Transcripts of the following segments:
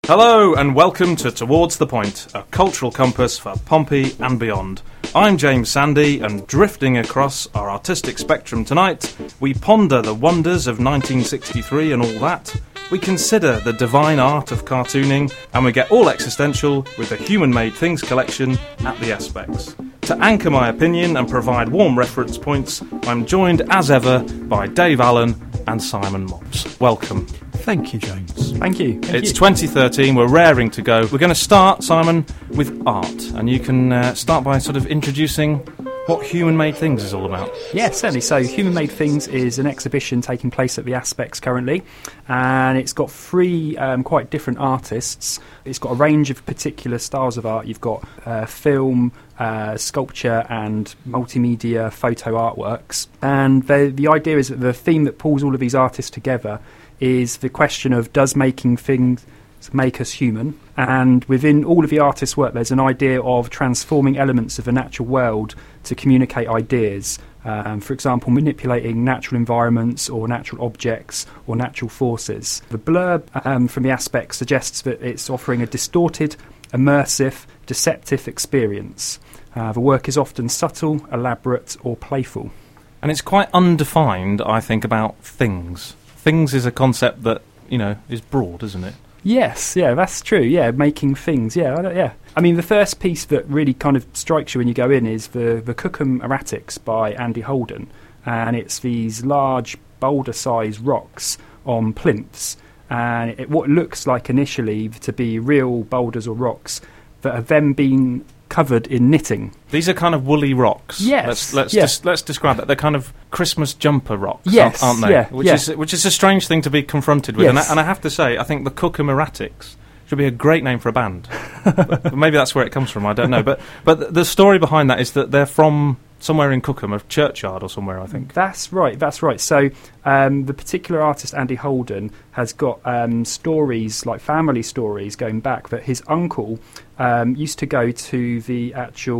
Hello and welcome to Towards the Point, a cultural compass for Pompey and beyond. I'm James Sandy, and drifting across our artistic spectrum tonight, we ponder the wonders of 1963 and all that, we consider the divine art of cartooning, and we get all existential with the Human-Made Things collection at the Aspects. To anchor my opinion and provide warm reference points, I'm joined as ever by Dave Allen and Simon Mobbs. Welcome. Thank you, James. Thank you. It's 2013, we're raring to go. We're going to start, Simon, with art, and you can start by sort of introducing what Human-Made Things is all about. Yeah, certainly. So Human-Made Things is an exhibition taking place at the Aspects currently, and it's got three quite different artists. It's got a range of particular styles of art. You've got film, sculpture and multimedia photo artworks. And the idea is that the theme that pulls all of these artists together is the question of, does making things make us human? And within all of the artists' work, there's an idea of transforming elements of the natural world to communicate ideas. For example, manipulating natural environments or natural objects or natural forces. The blurb from the Aspects suggests that it's offering a distorted, immersive, deceptive experience. The work is often subtle, elaborate or playful. And it's quite undefined, I think, about things. Things is a concept that, you know, is broad, isn't it? Yes, yeah, that's true. Yeah, making things. Yeah. I mean, the first piece that really kind of strikes you when you go in is the Cookham Erratics by Andy Holden, and it's these large boulder-sized rocks on plinths, and what looks like initially to be real boulders or rocks that have then been covered in knitting. These are kind of woolly rocks. Yes. Let's describe that. They're kind of Christmas jumper rocks, yes, aren't they? Yeah, which is a strange thing to be confronted with. Yes. And I have to say, I think the Cookham Erratics should be a great name for a band. But maybe that's where it comes from, I don't know. But the story behind that is that they're from somewhere in Cookham, a churchyard or somewhere, I think. That's right. So the particular artist, Andy Holden, has got stories, like family stories, going back that his uncle used to go to the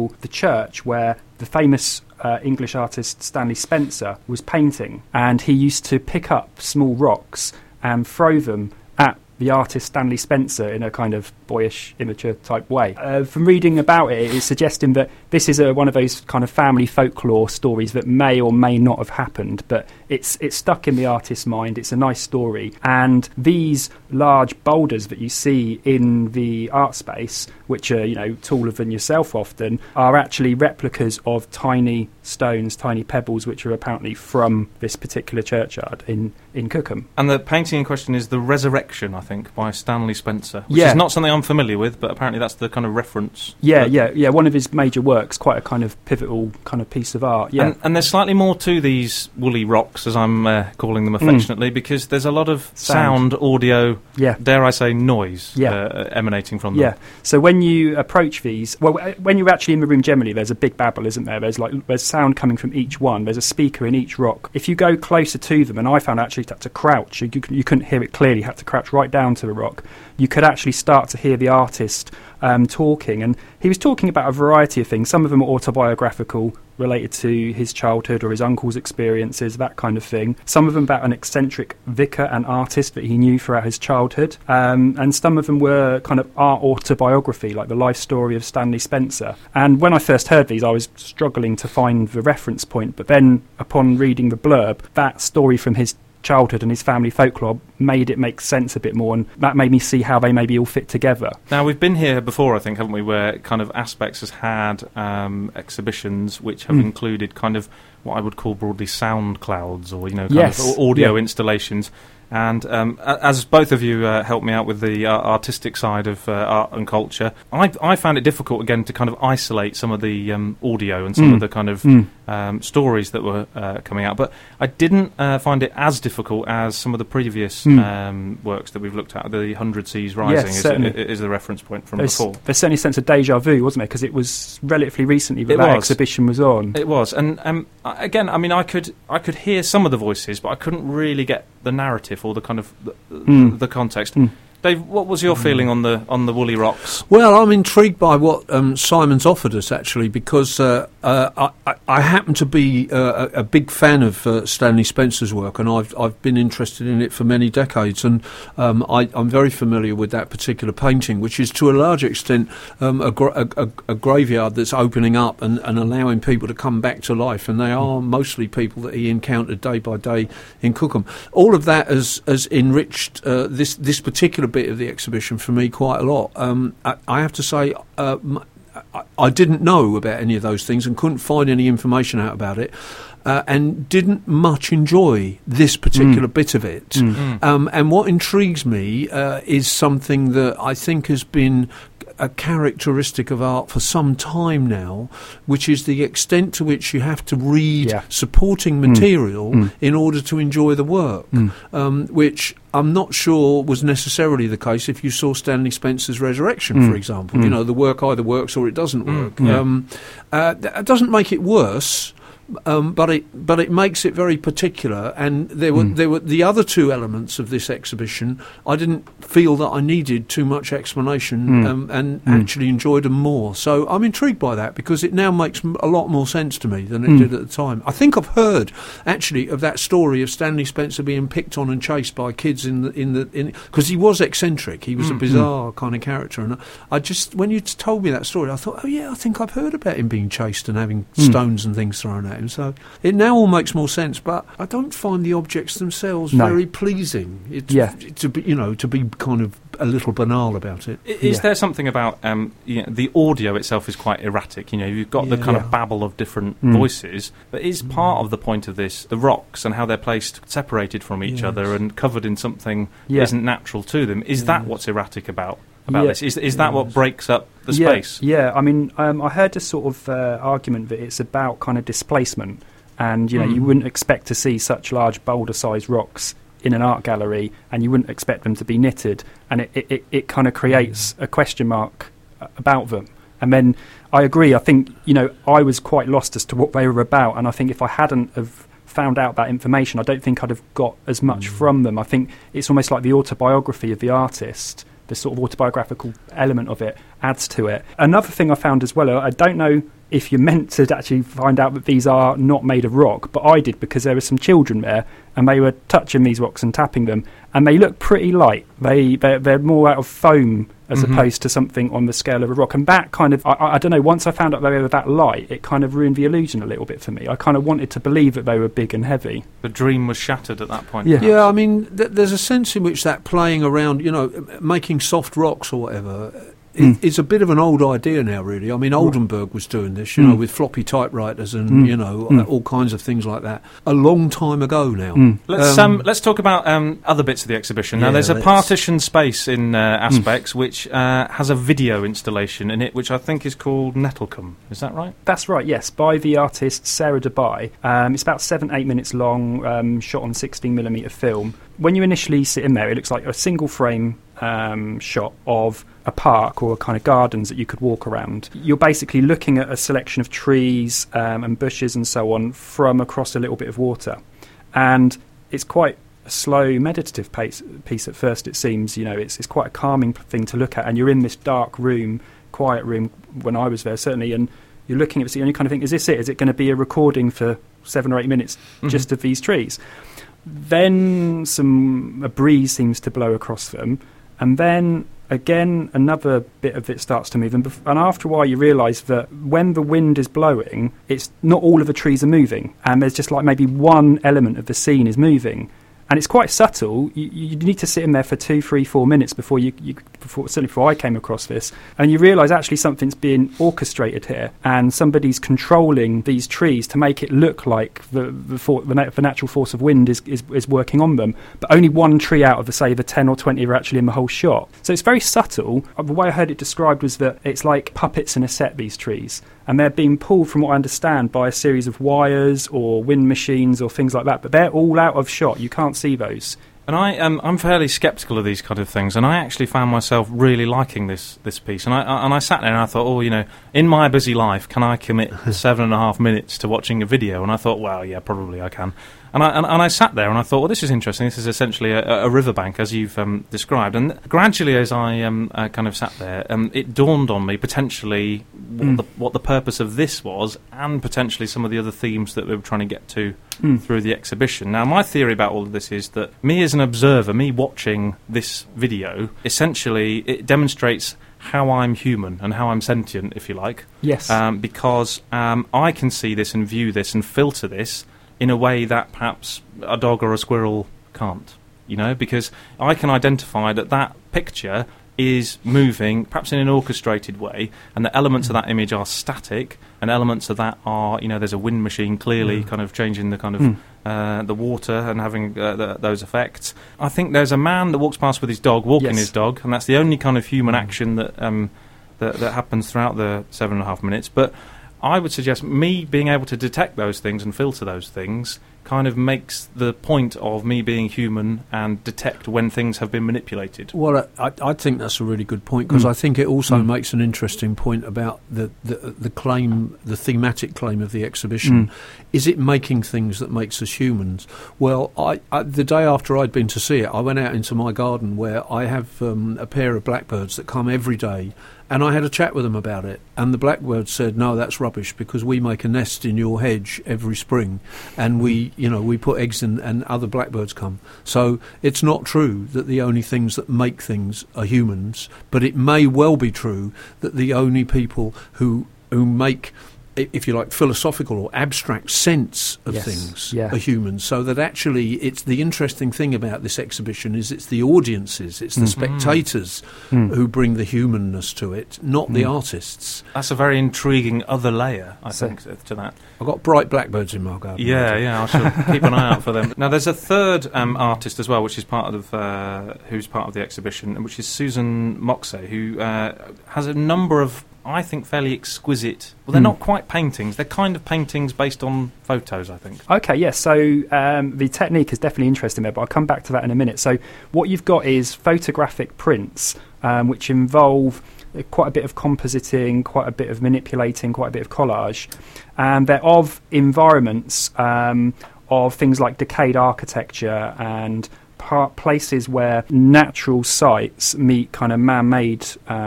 church where the famous English artist Stanley Spencer was painting, and he used to pick up small rocks and throw them at the artist Stanley Spencer in a kind of boyish, immature type way. From reading about it, it's suggesting that this is one of those kind of family folklore stories that may or may not have happened, but it's stuck in the artist's mind. It's a nice story. And these large boulders that you see in the art space, which are, you know, taller than yourself often, are actually replicas of tiny stones, tiny pebbles, which are apparently from this particular churchyard in Cookham. And the painting in question is The Resurrection, I think, by Stanley Spencer, which is not something I'm familiar with, but apparently that's the kind of reference. Yeah, one of his major works, quite a kind of pivotal kind of piece of art. Yeah. And there's slightly more to these woolly rocks, as I'm calling them affectionately, because there's a lot of sound audio, dare I say noise, emanating from them. Yeah, so when you approach these, when you're actually in the room generally, there's a big babble, isn't there? There's sound coming from each one. There's a speaker in each rock. If you go closer to them, and I found actually you had to crouch, you couldn't hear it clearly, you had to crouch right down to the rock, you could actually start to hear the artist talking. And he was talking about a variety of things. Some of them are autobiographical, related to his childhood or his uncle's experiences, that kind of thing. Some of them about an eccentric vicar and artist that he knew throughout his childhood. And some of them were kind of art autobiography, like the life story of Stanley Spencer. And when I first heard these, I was struggling to find the reference point. But then, upon reading the blurb, that story from his childhood and his family folklore made it make sense a bit more, and that made me see how they maybe all fit together. Now, we've been here before, I think, haven't we, where kind of Aspects has had exhibitions which have included kind of what I would call broadly sound clouds, or, you know, kind of audio installations. And as both of you helped me out with the artistic side of art and culture, I found it difficult, again, to kind of isolate some of the audio and some of the kind of stories that were coming out. But I didn't find it as difficult as some of the previous works that we've looked at. The 100 Seas Rising is the reference point from before. There's certainly a sense of déjà vu, wasn't there? Because it was relatively recently that exhibition was on. It was. And again, I mean, I could hear some of the voices, but I couldn't really get the narrative or the kind of the context. Dave, what was your feeling on the Woolly Rocks? Well, I'm intrigued by what Simon's offered us, actually, because I happen to be a big fan of Stanley Spencer's work, and I've been interested in it for many decades, and I'm very familiar with that particular painting, which is to a large extent a graveyard that's opening up and allowing people to come back to life, and they are mostly people that he encountered day by day in Cookham. All of that has enriched this particular bit of the exhibition for me quite a lot. I have to say, I didn't know about any of those things and couldn't find any information out about it, and didn't much enjoy this particular bit of it. And what intrigues me is something that I think has been a characteristic of art for some time now, which is the extent to which you have to read supporting material in order to enjoy the work, which I'm not sure was necessarily the case if you saw Stanley Spencer's Resurrection, for example. You know, the work either works or it doesn't work. That doesn't make it worse, but it makes it very particular. And there were the other two elements of this exhibition. I didn't feel that I needed too much explanation, and actually enjoyed them more. So I'm intrigued by that, because it now makes a lot more sense to me than it did at the time. I think I've heard actually of that story of Stanley Spencer being picked on and chased by kids because he was eccentric. He was a bizarre kind of character, and I just, when you told me that story, I thought, oh yeah, I think I've heard about him being chased and having stones and things thrown at him. So it now all makes more sense, but I don't find the objects themselves very pleasing. To be kind of a little banal about it. Is there something about the audio itself is quite erratic? You know, you've got the kind of babble of different voices, but is part of the point of this the rocks and how they're placed separated from each other and covered in something that isn't natural to them? Is that what's erratic about this? Is that what breaks up the space? Yeah, I mean, I heard a sort of argument that it's about kind of displacement, and you know, you wouldn't expect to see such large boulder-sized rocks in an art gallery, and you wouldn't expect them to be knitted, and it kind of creates a question mark about them. And then I agree, I think, you know, I was quite lost as to what they were about, and I think if I hadn't have found out that information, I don't think I'd have got as much from them. I think it's almost like the autobiography of the artist. The sort of autobiographical element of it adds to it. Another thing I found as well, I don't know if you're meant to actually find out that these are not made of rock, but I did, because there were some children there and they were touching these rocks and tapping them, and they look pretty light. They're more out of foam as opposed to something on the scale of a rock. And that kind of, I don't know, once I found out they were that light, it kind of ruined the illusion a little bit for me. I kind of wanted to believe that they were big and heavy. The dream was shattered at that point. Yeah, I mean, there's a sense in which that playing around, you know, making soft rocks or whatever, it's a bit of an old idea now, really. I mean, Oldenburg was doing this, you know, with floppy typewriters and, you know, all kinds of things like that, a long time ago now. Let's talk about other bits of the exhibition. Now, there's a partition space in Aspects which has a video installation in it, which I think is called Nettlecombe. Is that right? That's right, yes, by the artist Sarah Dubai. It's about 7-8 minutes long, shot on 16mm film. When you initially sit in there, it looks like a single frame shot of a park or a kind of gardens that you could walk around. You're basically looking at a selection of trees and bushes and so on from across a little bit of water, and it's quite a slow meditative piece at first. It seems, you know, it's quite a calming thing to look at, and you're in this dark room, quiet room when I was there certainly, and you're looking at it and you kind of think, is this it? Is it going to be a recording for 7 or 8 minutes just of these trees? Then a breeze seems to blow across them, and then again another bit of it starts to move, and after a while you realise that when the wind is blowing, it's not all of the trees are moving, and there's just like maybe one element of the scene is moving, and it's quite subtle. You need to sit in there for 2, 3, 4 minutes before certainly before I came across this, and you realise actually something's being orchestrated here, and somebody's controlling these trees to make it look like the natural force of wind is working on them, but only one tree out of the 10 or 20 are actually in the whole shot. So it's very subtle. The way I heard it described was that it's like puppets in a set, these trees, and they're being pulled, from what I understand, by a series of wires or wind machines or things like that, but they're all out of shot. You can't see those And I'm fairly sceptical of these kind of things, and I actually found myself really liking this piece. And I sat there and I thought, in my busy life, can I commit 7.5 minutes to watching a video? And I thought, well, yeah, probably I can. And I sat there and I thought, well, this is interesting. This is essentially a riverbank, as you've described. And gradually, as I kind of sat there, it dawned on me potentially what the purpose of this was, and potentially some of the other themes that we were trying to get to through the exhibition. Now, my theory about all of this is that me as an observer, me watching this video, essentially it demonstrates how I'm human and how I'm sentient, if you like. Yes. Because I can see this and view this and filter this in a way that perhaps a dog or a squirrel can't, because I can identify that picture is moving, perhaps in an orchestrated way, and the elements of that image are static, and elements of that are, there's a wind machine clearly kind of changing the kind of the water and having those effects. I think there's a man that walks past with his dog, walking his dog, and that's the only kind of human action that happens throughout the 7.5 minutes. But I would suggest me being able to detect those things and filter those things kind of makes the point of me being human and detect when things have been manipulated. Well, I think that's a really good point, because I think it also makes an interesting point about the claim, the thematic claim of the exhibition. Is it making things that makes us humans? Well, the day after I'd been to see it, I went out into my garden where I have a pair of blackbirds that come every day, and I had a chat with them about it, and the blackbird said, no, that's rubbish, because we make a nest in your hedge every spring, and we put eggs in and other blackbirds come. So it's not true that the only things that make things are humans, but it may well be true that the only people who make, if you like, philosophical or abstract sense of things are humans. So that actually it's the interesting thing about this exhibition is it's the audiences, it's the spectators who bring the humanness to it, not the artists. That's a very intriguing other layer, I think, to that. I've got bright blackbirds in my garden. Yeah, I shall keep an eye out for them. Now, there's a third artist as well, which is part of who's part of the exhibition, which is Susan Moxey, who has a number of, I think, fairly exquisite. Well, they're not quite paintings. They're kind of paintings based on photos, I think. Okay, yes. So the technique is definitely interesting there, but I'll come back to that in a minute. So what you've got is photographic prints, which involve quite a bit of compositing, quite a bit of manipulating, quite a bit of collage. And they're of environments, of things like decayed architecture and places where natural sites meet kind of man-made,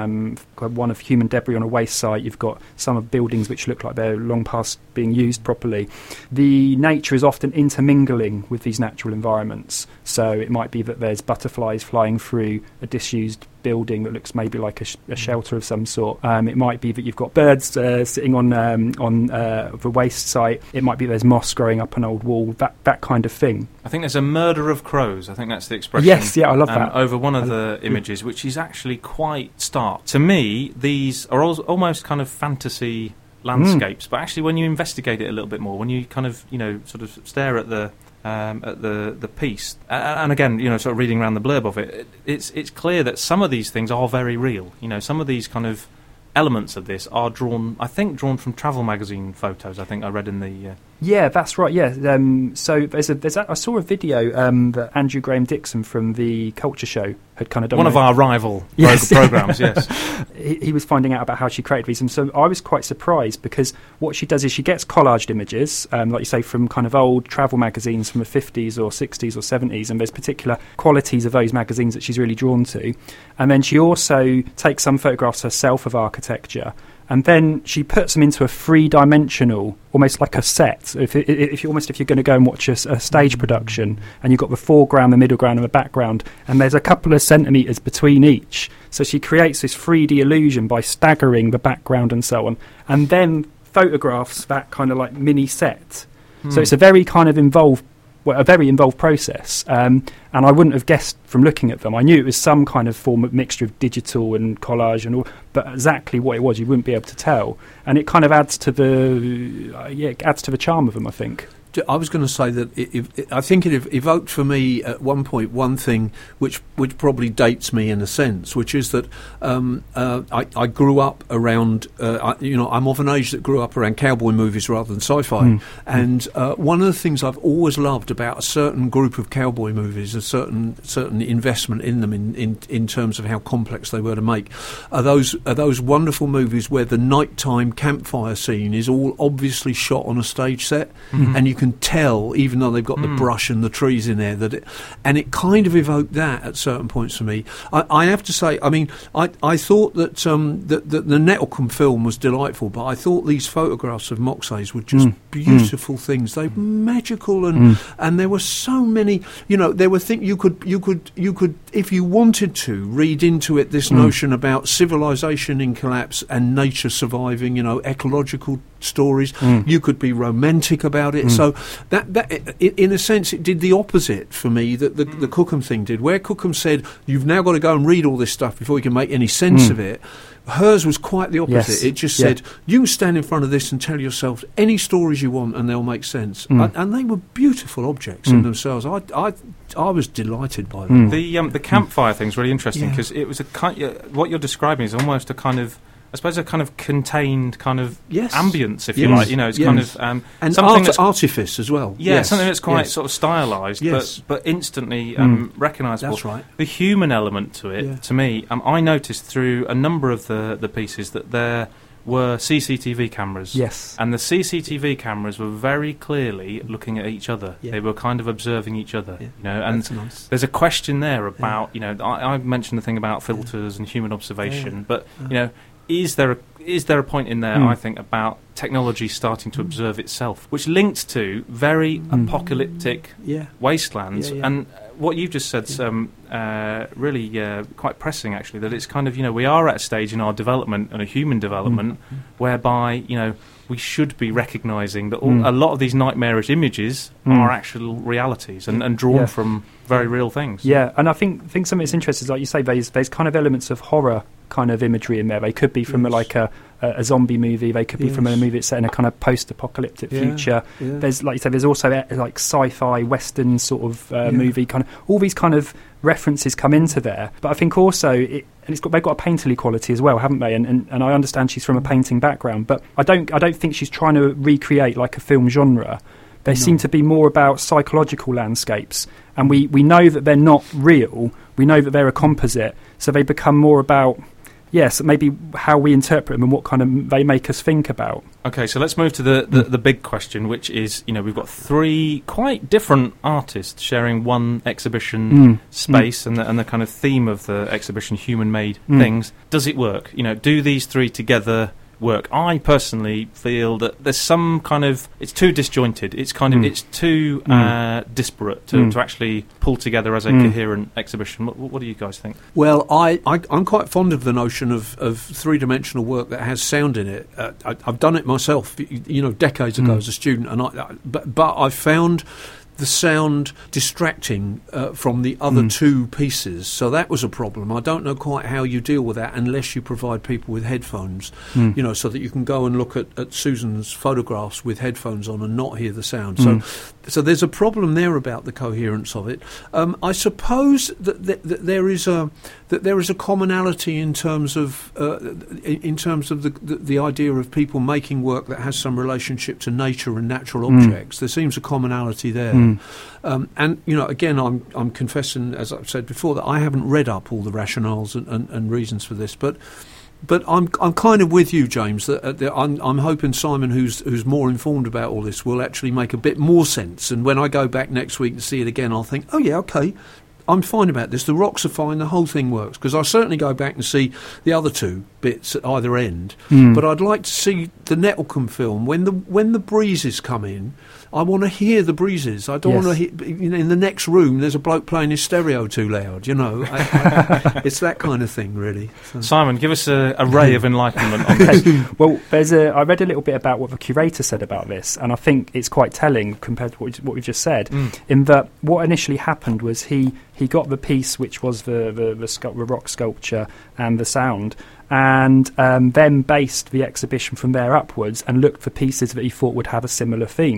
one of human debris on a waste site. You've got some of buildings which look like they're long past being used properly. The nature is often intermingling with these natural environments. So it might be that there's butterflies flying through a disused building that looks maybe like a shelter of some sort. It might be that you've got birds sitting on a waste site. It might be there's moss growing up an old wall, that kind of thing. I think there's a murder of crows. I think that's the expression. Yes, yeah, I love that. Over one of the images, which is actually quite stark. To me, these are almost kind of fantasy landscapes, but actually when you investigate it a little bit more, when you kind of, sort of stare at the piece, and again, sort of reading around the blurb of it, it's clear that some of these things are very real. Some of these kind of elements of this are drawn from travel magazine photos. I think I read in the... Yeah, that's right. Yeah, so I saw a video that Andrew Graham Dixon from the Culture Show had kind of done. One of our rival programs. Yes, he was finding out about how she created these, and so I was quite surprised because what she does is she gets collaged images, like you say, from kind of old travel magazines from the 50s or 60s or 70s, and there's particular qualities of those magazines that she's really drawn to, and then she also takes some photographs herself of architecture. And then she puts them into a three-dimensional, almost like a set. If you're going to go and watch a stage production, and you've got the foreground, the middle ground, and the background, and there's a couple of centimetres between each. So she creates this 3D illusion by staggering the background and so on, and then photographs that kind of like mini set. So it's a very kind of involved process, and I wouldn't have guessed from looking at them. I knew it was some kind of form of mixture of digital and collage and all, but exactly what it was, you wouldn't be able to tell. And it kind of adds to the charm of them, I think. I was going to say that I think it evoked for me at one point one thing which probably dates me in a sense, which is that I grew up around, I'm of an age that grew up around cowboy movies rather than sci-fi. And one of the things I've always loved about a certain group of cowboy movies, a certain investment in them in terms of how complex they were to make, are those wonderful movies where the nighttime campfire scene is all obviously shot on a stage set, and you can tell, even though they've got the brush and the trees in there, and it kind of evoked that at certain points for me. I have to say, I mean, I thought that the Nettlecombe film was delightful, but I thought these photographs of Moxay's were just beautiful things. They were magical, and there were so many. There were things you could, if you wanted to, read into it this notion about civilization in collapse and nature surviving. Ecological stories. You could be romantic about it. So that in a sense it did the opposite for me that the Cookham thing did, where Cookham said you've now got to go and read all this stuff before you can make any sense of it. Hers was quite the opposite. Yes. It just said you can stand in front of this and tell yourself any stories you want and they'll make sense. And they were beautiful objects in themselves. I was delighted by them. The campfire thing's really interesting because it was what you're describing is almost a kind of, I suppose, a kind of contained kind of ambience, if you like. It's kind of and artifice as well. Yeah, something that's quite sort of stylised, but instantly recognisable. That's right. The human element to it, to me, I noticed through a number of the pieces that there were CCTV cameras. Yes. And the CCTV cameras were very clearly looking at each other. Yeah. They were kind of observing each other. Yeah. And that's nice. There's a question there about, I mentioned the thing about filters and human observation, but, is there a point in there, I think, about technology starting to observe itself, which links to very apocalyptic wastelands? And what you've just said, really quite pressing, actually, that it's kind of, we are at a stage in our development and a human development whereby, we should be recognising that a lot of these nightmarish images are actual realities and drawn from very real things. Yeah, and I think something that's interesting is, like you say, there's kind of elements of horror kind of imagery in there. They could be from a zombie movie. They could be from a movie that's set in a kind of post-apocalyptic future. Yeah. There's, like you say, there's also like sci-fi western sort of movie kind of. All these kind of references come into there, but I think also they've got a painterly quality as well, haven't they? And I understand she's from a painting background, but I don't think she's trying to recreate like a film genre. They seem to be more about psychological landscapes, and we know that they're not real. We know that they're a composite, so they become more about maybe how we interpret them and what kind of they make us think about. Okay, so let's move to the big question, which is, we've got three quite different artists sharing one exhibition space, and the kind of theme of the exhibition, human-made things. Does it work? Do these three together work? I personally feel that there's some kind of, it's too disjointed. It's kind of it's too disparate to actually pull together as a coherent exhibition. What do you guys think? Well, I'm quite fond of the notion of three-dimensional work that has sound in it. I've done it myself, decades ago as a student, and but I found the sound distracting from the other two pieces, so that was a problem. I don't know quite how you deal with that unless you provide people with headphones, so that you can go and look at Susan's photographs with headphones on and not hear the sound. So there's a problem there about the coherence of it. I suppose that there is a commonality in terms of the idea of people making work that has some relationship to nature and natural objects. There seems a commonality there. And again, I'm confessing, as I've said before, that I haven't read up all the rationales and reasons for this, but I'm kind of with you, James. That I'm hoping Simon, who's more informed about all this, will actually make a bit more sense. And when I go back next week to see it again, I'll think, oh yeah, okay, I'm fine about this. The rocks are fine. The whole thing works. Because I'll certainly go back and see the other two bits at either end. But I'd like to see the Nettlecombe film when the breezes come in. I want to hear the breezes. I don't want to hear, in the next room there's a bloke playing his stereo too loud, It's that kind of thing, really. So. Simon, give us a ray of enlightenment on this. Well, I read a little bit about what the curator said about this, and I think it's quite telling compared to what we've just said, in that what initially happened was he got the piece, which was the rock sculpture and the sound, and then based the exhibition from there upwards and looked for pieces that he thought would have a similar theme.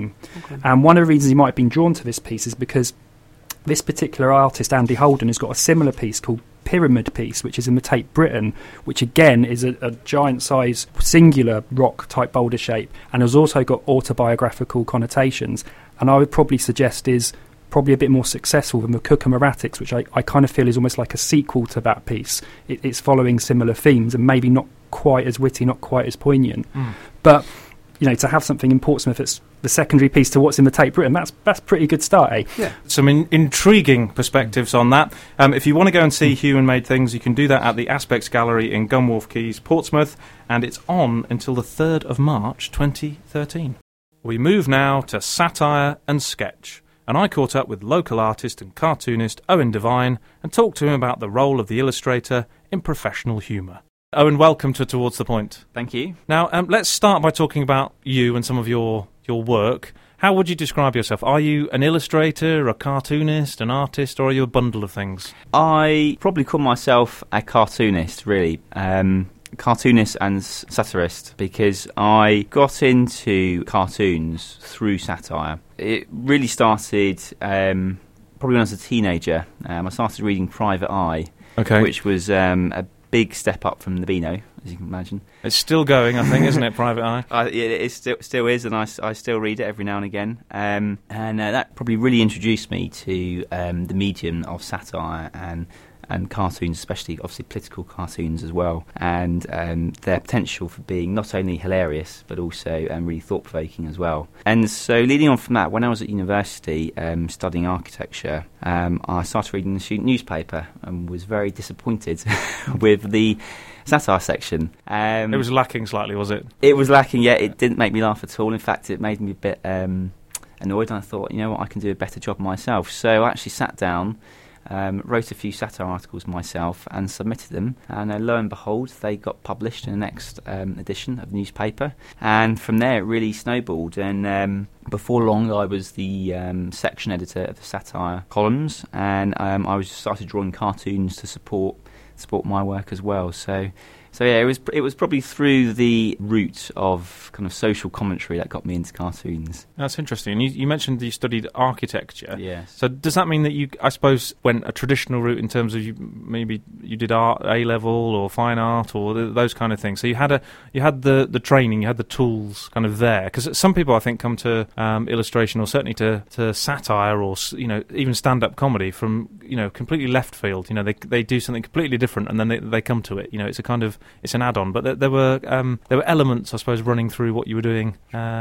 Okay. And one of the reasons he might have been drawn to this piece is because this particular artist, Andy Holden, has got a similar piece called Pyramid Piece, which is in the Tate Britain, which again is a giant size singular rock type boulder shape, and has also got autobiographical connotations, and I would probably suggest is probably a bit more successful than the Cookham Erratics, which I kind of feel is almost like a sequel to that piece. It's following similar themes and maybe not quite as witty, not quite as poignant, but to have something in Portsmouth that's the secondary piece to what's in the Tate Britain, that's pretty good start, eh? Yeah. Some intriguing perspectives on that. If you want to go and see Human-Made Things, you can do that at the Aspects Gallery in Gunwharf Quays, Portsmouth, and it's on until the 3rd of March 2013. We move now to satire and sketch, and I caught up with local artist and cartoonist Owen Devine and talked to him about the role of the illustrator in professional humour. Owen, welcome to Towards the Point. Thank you. Now, let's start by talking about you and some of your work. How would you describe yourself? Are you an illustrator, a cartoonist, an artist, or are you a bundle of things? I probably call myself a cartoonist, really. Cartoonist and satirist, because I got into cartoons through satire. It really started probably when I was a teenager. I started reading Private Eye, which was a big step up from the Beano, as you can imagine. It's still going, I think, isn't it, Private Eye? It still is, and I still read it every now and again. And that probably really introduced me to the medium of satire and cartoons, especially obviously political cartoons as well, and their potential for being not only hilarious but also really thought-provoking as well. And so leading on from that, when I was at university studying architecture, I started reading the student newspaper and was very disappointed with the satire section. It was lacking slightly, was it? It was lacking, yeah. It didn't make me laugh at all. In fact, it made me a bit annoyed, and I thought, you know what, I can do a better job myself. So I actually sat down, wrote a few satire articles myself and submitted them, and lo and behold, they got published in the next edition of the newspaper, and from there it really snowballed, and before long I was the section editor of the satire columns, and I started drawing cartoons to support my work as well. So yeah, it was probably through the route of kind of social commentary that got me into cartoons. That's interesting. And you mentioned that you studied architecture. Yes. So does that mean that you, I suppose, went a traditional route in terms of maybe you did art A-level or fine art or those kind of things? So you had the training, you had the tools kind of there. Because some people, I think, come to illustration or certainly to satire or even stand-up comedy from completely left field. They do something completely different and then they come to it. It's an add-on, but there were elements, I suppose, running through what you were doing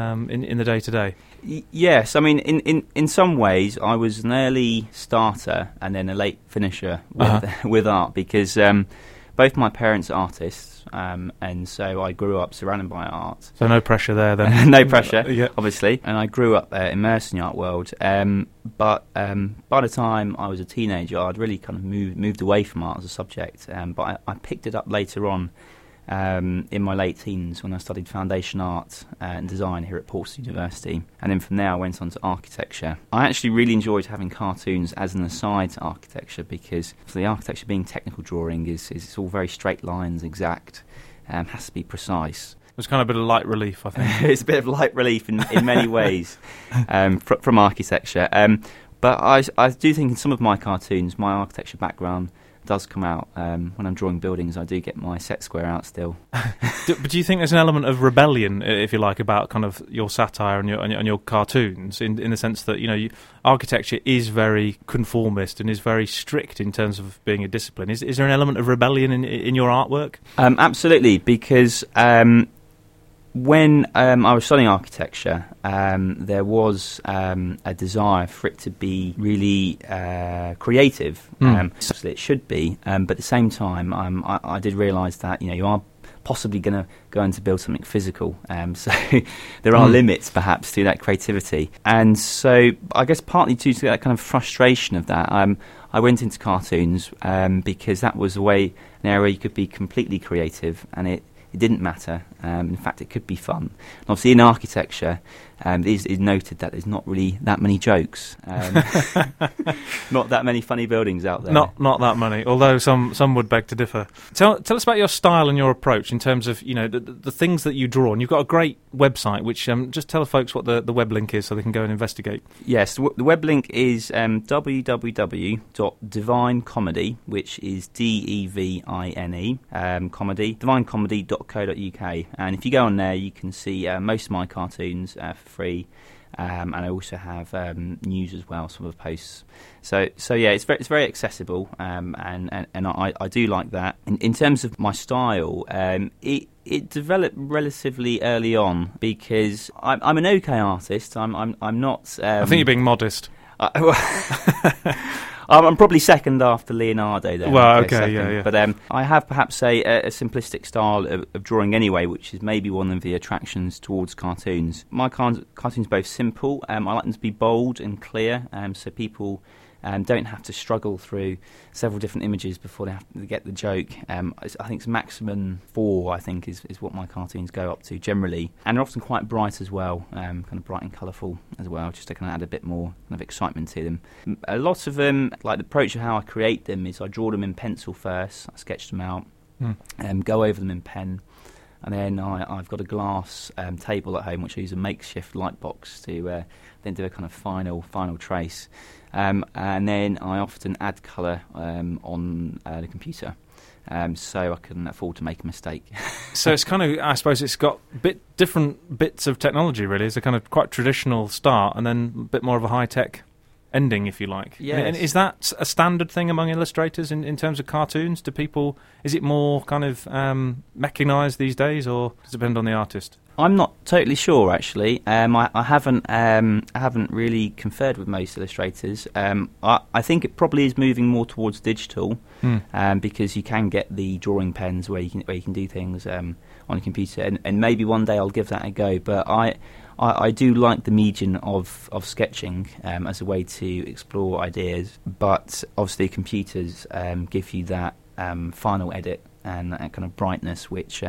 in the day-to-day. Yes, I mean, in some ways, I was an early starter and then a late finisher with art, because both my parents are artists, and so I grew up surrounded by art. So no pressure there, then? No pressure, obviously. And I grew up immersed in the art world. But by the time I was a teenager, I'd really kind of moved away from art as a subject. But I picked it up later on in my late teens when I studied foundation art and design here at Portsmouth University. And then from there I went on to architecture. I actually really enjoyed having cartoons as an aside to architecture, because for the architecture being technical drawing it's all very straight lines, exact, has to be precise. It's kind of a bit of light relief, I think. It's a bit of light relief in many ways from architecture. But I do think in some of my cartoons, my architecture background does come out. When I'm drawing buildings, I do get my set square out still. But do you think there's an element of rebellion, if you like, about kind of your satire and your cartoons, in the sense that architecture is very conformist and is very strict in terms of being a discipline? Is there an element of rebellion in your artwork? Absolutely, because when I was studying architecture, there was a desire for it to be really creative. So it should be, but at the same time, I did realise that you are possibly going to go in to build something physical. So there are limits, perhaps, to that creativity. And so I guess partly due to that kind of frustration of that, I went into cartoons because that was an area you could be completely creative, and it didn't matter. In fact, it could be fun. And obviously, in architecture, it is noted that there's not really that many jokes, not that many funny buildings out there. Not that many, although some would beg to differ. Tell us about your style and your approach in terms of the things that you draw. And you've got a great website, which just tell the folks what the web link is so they can go and investigate. Yes, the web link is www.divinecomedy, which is DEVINE, comedy, divinecomedy.co.uk. And if you go on there, you can see most of my cartoons for free. And I also have news as well, some of the posts. So yeah, it's very accessible, and I do like that. In terms of my style, it developed relatively early on because I'm an okay artist. I'm not. I think you're being modest. I'm probably second after Leonardo there. Well, okay, yeah. But I have perhaps a simplistic style of drawing anyway, which is maybe one of the attractions towards cartoons. My cartoons are both simple. I like them to be bold and clear, so people don't have to struggle through several different images before they have to get the joke. I think it's maximum 4, I think, is what my cartoons go up to generally. And they're often quite bright as well, kind of bright and colourful as well, just to kind of add a bit more kind of excitement to them. A lot of them, like the approach of how I create them is I draw them in pencil first, I sketch them out, go over them in pen, and then I've got a glass table at home which I use a makeshift light box to then do a kind of final trace. And then I often add colour on the computer, so I can afford to make a mistake. So it's kind of, I suppose it's got different bits of technology, really. It's a kind of quite traditional start and then a bit more of a high-tech ending, if you like. Yes. And is that a standard thing among illustrators in terms of cartoons? Do people, is it more kind of mechanised these days, or does it depend on the artist? I'm not totally sure, actually. I haven't really conferred with most illustrators. I think it probably is moving more towards digital, because you can get the drawing pens where you can do things on a computer, and maybe one day I'll give that a go. But I do like the medium of sketching as a way to explore ideas, but obviously computers give you that final edit and that kind of brightness, which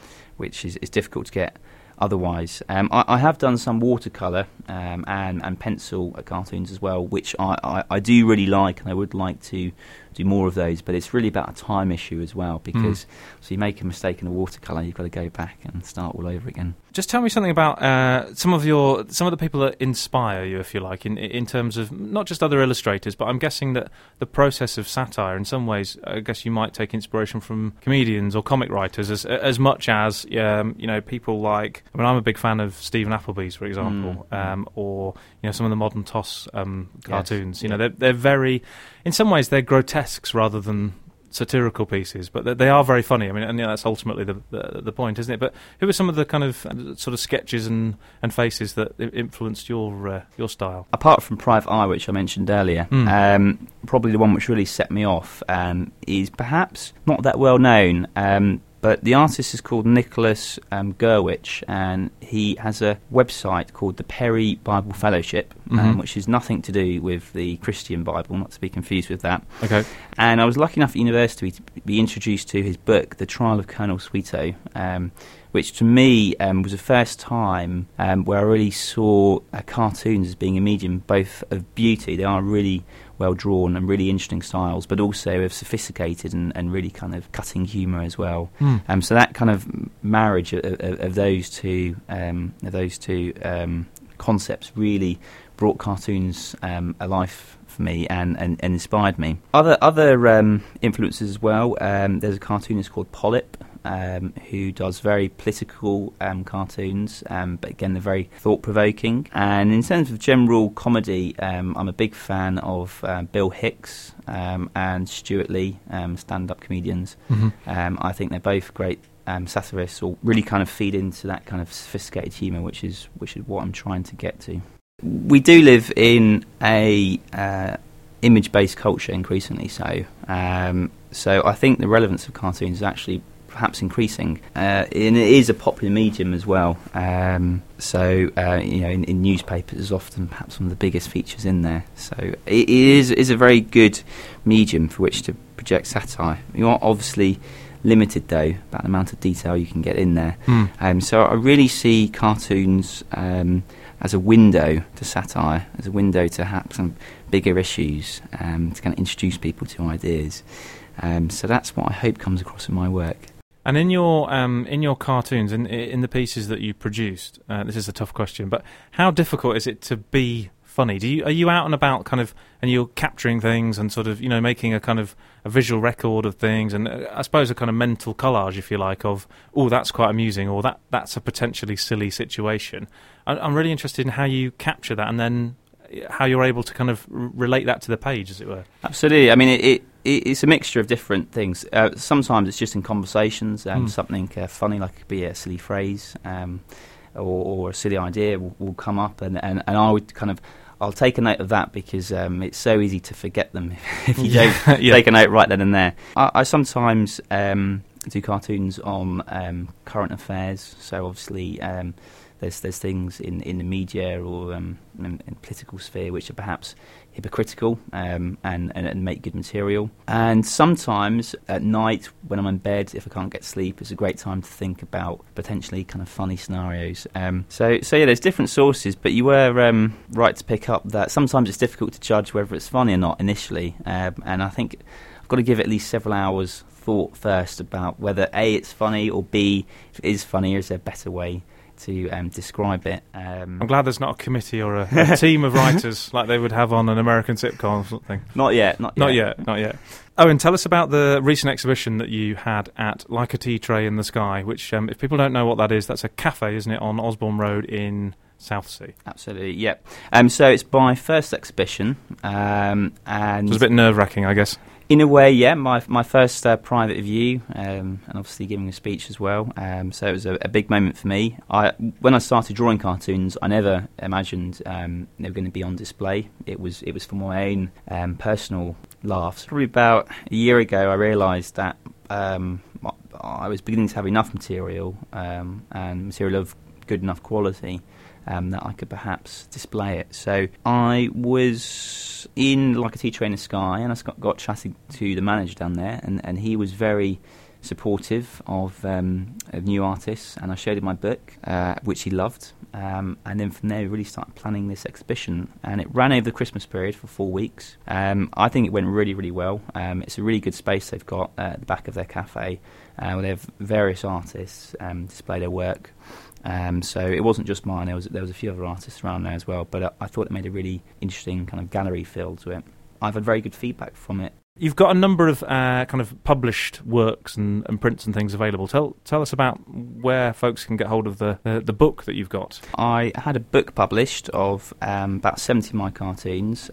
is difficult to get otherwise. I have done some watercolour and pencil cartoons as well, which I do really like, and I would like to do more of those, but it's really about a time issue as well, because so you make a mistake in a watercolour, you've got to go back and start all over again. Just tell me something about some of the people that inspire you, if you like, in terms of not just other illustrators, but I'm guessing that the process of satire, in some ways, I guess you might take inspiration from comedians or comic writers as much as people like. I mean, I'm a big fan of Stephen Appleby's, for example, or some of the modern Toss cartoons. Yes. They're very, in some ways, they're grotesques rather than satirical pieces, but they are very funny. I mean, and that's ultimately the point, isn't it? But who are some of the kind of sort of sketches and faces that influenced your style? Apart from Private Eye, which I mentioned earlier, probably the one which really set me off is perhaps not that well known. But the artist is called Nicholas Gurwitch, and he has a website called the Perry Bible Fellowship, which is nothing to do with the Christian Bible, not to be confused with that. Okay. And I was lucky enough at university to be introduced to his book, The Trial of Colonel Sweeto, which to me was the first time where I really saw cartoons as being a medium both of beauty. They are really well drawn and really interesting styles, but also of sophisticated and really kind of cutting humour as well. So that kind of marriage of those two concepts really brought cartoons alive for me and inspired me. Other influences as well. There's a cartoonist called Polyp, who does very political cartoons, but again they're very thought-provoking. And in terms of general comedy, I'm a big fan of Bill Hicks and Stuart Lee, stand-up comedians. I think they're both great satirists, or really kind of feed into that kind of sophisticated humour, which is what I'm trying to get to. We do live in a image-based culture, increasingly so. So I think the relevance of cartoons is actually perhaps increasing, and it is a popular medium as well. In newspapers is often perhaps one of the biggest features in there. So it is a very good medium for which to project satire. You are obviously limited though about the amount of detail you can get in there. So I really see cartoons as a window to satire, as a window to have some bigger issues, to kind of introduce people to ideas. So that's what I hope comes across in my work. And in your cartoons, in the pieces that you produced, this is a tough question, but how difficult is it to be funny? Are you out and about kind of, and you're capturing things and sort of, making a kind of a visual record of things, and I suppose a kind of mental collage, if you like, of, oh, that's quite amusing, or that's a potentially silly situation. I'm really interested in how you capture that, and then how you're able to kind of relate that to the page, as it were. Absolutely. I mean, it's a mixture of different things. Sometimes it's just in conversations, something funny, like it could be a silly phrase, or a silly idea will come up, and I would kind of, I'll take a note of that, because it's so easy to forget them if you don't take a note right then and there. I sometimes do cartoons on current affairs, so obviously there's things in the media or in political sphere which are perhaps hypocritical and make good material. And sometimes at night when I'm in bed, if I can't get sleep, it's a great time to think about potentially kind of funny scenarios. So yeah, there's different sources, but you were right to pick up that sometimes it's difficult to judge whether it's funny or not initially, and I think I've got to give it at least several hours thought first about whether A, it's funny, or B, if it is funny, is there a better way to describe it. I'm glad there's not a committee or a team of writers like they would have on an American sitcom or something. Not yet. Owen, tell us about the recent exhibition that you had at Like a Tea Tray in the Sky, which, if people don't know what that is, that's a cafe, isn't it, on Osborne Road in Southsea? Absolutely, yep. So it's my first exhibition, and it was a bit nerve-wracking, I guess. In a way, yeah, my first private view, and obviously giving a speech as well. So it was a big moment for me. When I started drawing cartoons, I never imagined they were going to be on display. It was for my own personal laughs. Probably about a year ago, I realised that I was beginning to have enough material, and material of good enough quality, that I could perhaps display it. So I was in Like a Tea Tray in the Sky, and I got chatting to the manager down there, and he was very supportive of new artists, and I showed him my book, which he loved, and then from there we really started planning this exhibition, and it ran over the Christmas period for 4 weeks. I think it went really, really well. It's a really good space they've got at the back of their cafe, where they have various artists display their work. So it wasn't just mine, there was a few other artists around there as well, but I thought it made a really interesting kind of gallery feel to it. I've had very good feedback from it. You've got a number of kind of published works and prints and things available. Tell us about where folks can get hold of the book that you've got. I had a book published of about 70 of my cartoons,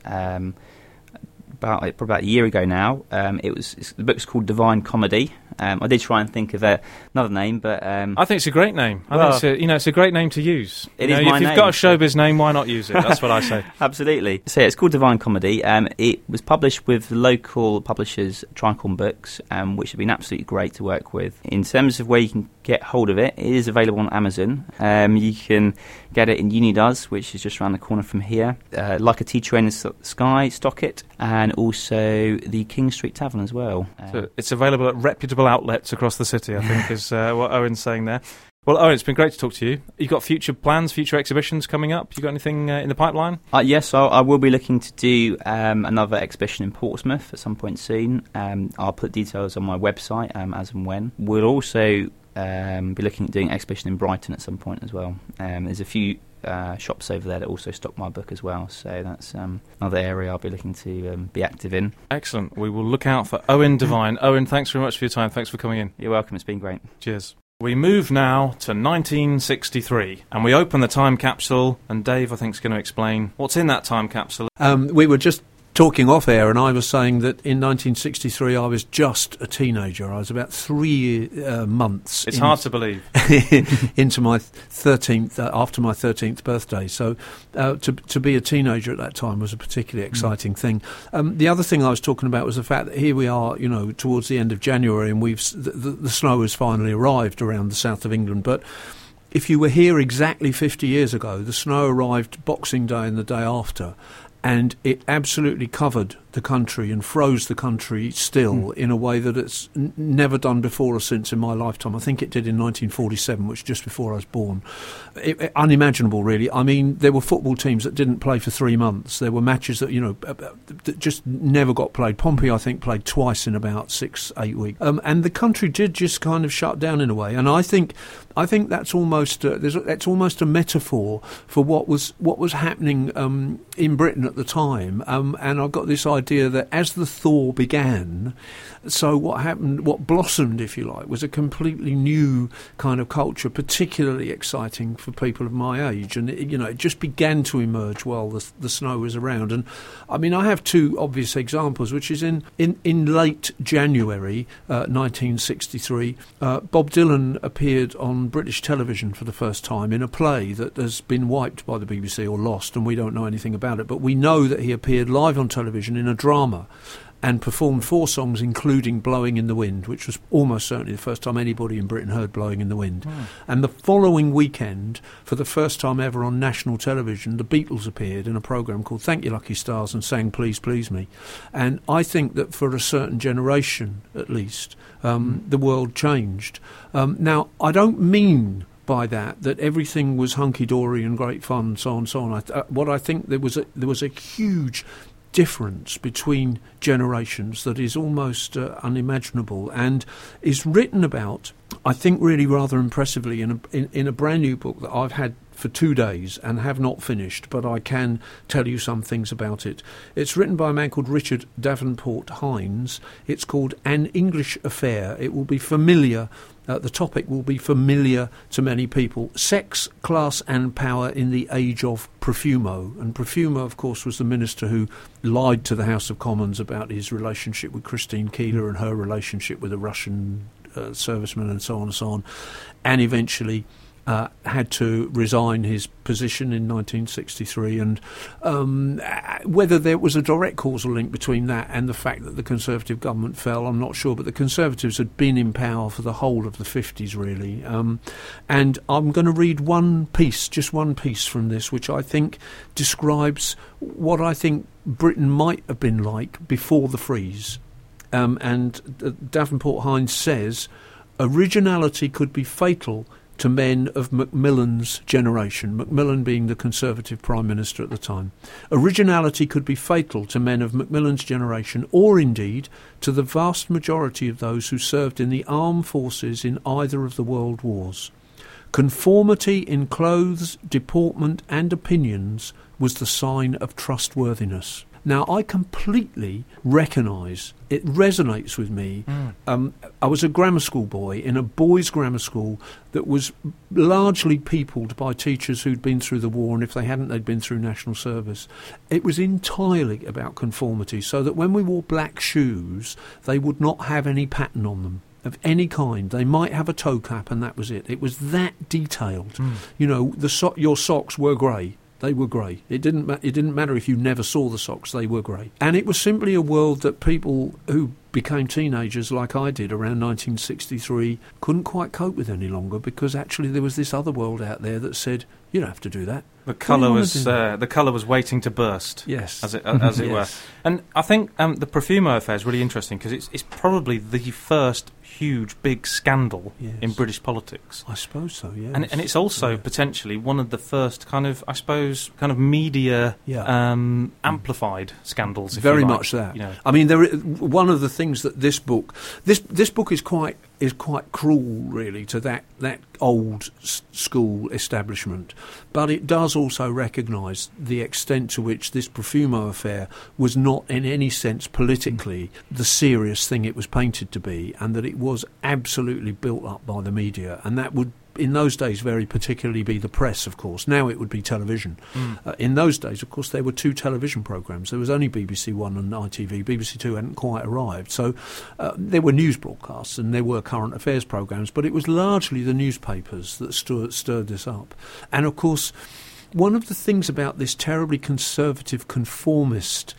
probably about a year ago now. The book's called Divine Comedy. I did try and think of another name, but I think it's a great name. I think it's a great name to use. It is my name. If you've got a showbiz name, why not use it? That's what I say. Absolutely. So it's called Divine Comedy. It was published with the local publishers Tricorn Books, which have been absolutely great to work with. In terms of where you can get hold of it, it is available on Amazon. You can get it in Unidoes, which is just around the corner from here. Like a Tea Tray in the Sky, stock it, and also the King Street Tavern as well. So it's available at reputable outlets across the city, I think, is what Owen's saying there. Well, Owen, it's been great to talk to you. You've got future plans, future exhibitions coming up? You got anything in the pipeline? Yes, I will be looking to do another exhibition in Portsmouth at some point soon. I'll put details on my website as and when. We'll also be looking at doing an exhibition in Brighton at some point as well. There's a few shops over there that also stock my book as well, so that's another area I'll be looking to be active in. Excellent. We will look out for Owen Devine. Owen, thanks very much for your time. Thanks for coming in. You're welcome. It's been great. Cheers. We move now to 1963, and we open the time capsule, and Dave, I think, is going to explain what's in that time capsule. We were just talking off air, and I was saying that in 1963 I was just a teenager. I was about 3 months. It's hard to believe. into my 13th, after my 13th birthday. So to be a teenager at that time was a particularly exciting thing. The other thing I was talking about was the fact that here we are, towards the end of January, and the snow has finally arrived around the south of England. But if you were here exactly 50 years ago, the snow arrived Boxing Day and the day after. and it absolutely covered the country and froze the country still in a way that it's never done before or since in my lifetime. I think it did in 1947, which is just before I was born. Unimaginable, really. I mean, there were football teams that didn't play for 3 months. There were matches that, that just never got played. Pompey, I think, played twice in about 6-8 weeks. And the country did just kind of shut down in a way. And I think that's almost that's almost a metaphor for what was happening in Britain at the time. And I've got this idea that as the thaw began, so what blossomed, if you like, was a completely new kind of culture, particularly exciting for people of my age. And it just began to emerge while the snow was around. And I mean, I have two obvious examples, which is in late January 1963, Bob Dylan appeared on British television for the first time in a play that has been wiped by the BBC or lost, and we don't know anything about it. But we know that he appeared live on television in a drama and performed 4 songs, including Blowing in the Wind, which was almost certainly the first time anybody in Britain heard Blowing in the Wind. And the following weekend, for the first time ever on national television, the Beatles appeared in a programme called Thank You Lucky Stars and sang Please Please Me. And I think that for a certain generation, at least, the world changed. Now, I don't mean by that everything was hunky-dory and great fun and so on and so on. What I think there was a huge difference between generations that is almost unimaginable and is written about, I think, really rather impressively in a brand new book that I've had for 2 days and have not finished, but I can tell you some things about it. It's written by a man called Richard Davenport Hines. It's called An English Affair. It will be familiar. The topic will be familiar to many people. Sex, Class and Power in the Age of Profumo. And Profumo, of course, was the minister who lied to the House of Commons about his relationship with Christine Keeler and her relationship with a Russian serviceman and so on, and eventually had to resign his position in 1963, and whether there was a direct causal link between that and the fact that the Conservative government fell, I'm not sure, but the Conservatives had been in power for the whole of the 50s, really. And I'm going to read just one piece from this, which I think describes what I think Britain might have been like before the freeze. And Davenport Hines says, originality could be fatal to men of Macmillan's generation, Macmillan being the Conservative Prime Minister at the time. Originality could be fatal to men of Macmillan's generation, or indeed to the vast majority of those who served in the armed forces in either of the world wars. Conformity in clothes, deportment and opinions was the sign of trustworthiness. Now, I completely recognise, it resonates with me. I was a grammar school boy in a boys' grammar school that was largely peopled by teachers who'd been through the war, and if they hadn't, they'd been through national service. It was entirely about conformity, so that when we wore black shoes, they would not have any pattern on them of any kind. They might have a toe cap, and that was it. It was that detailed. You know, your socks were grey. They were grey. It didn't matter if you never saw the socks, they were grey. And it was simply a world that people who became teenagers like I did around 1963 couldn't quite cope with any longer, because actually there was this other world out there that said, you don't have to do that. The colour was waiting to burst. Yes, as it were. And I think the Profumo affair is really interesting because it's probably the first huge big scandal in British politics. I suppose so. Yeah, and it's also potentially one of the first kind of media amplified scandals. If Very you like. much that. You know. I mean, one of the things that this book is quite cruel, really, to that old school establishment, but it does also recognise the extent to which this Profumo affair was not in any sense politically the serious thing it was painted to be, and that it was absolutely built up by the media, and that would in those days very particularly be the press, of course. Now it would be television. In those days, of course, there were 2 television programmes. There was only BBC One and ITV. BBC Two hadn't quite arrived. So there were news broadcasts and there were current affairs programmes, but it was largely the newspapers that stirred this up. And, of course, one of the things about this terribly conservative, conformist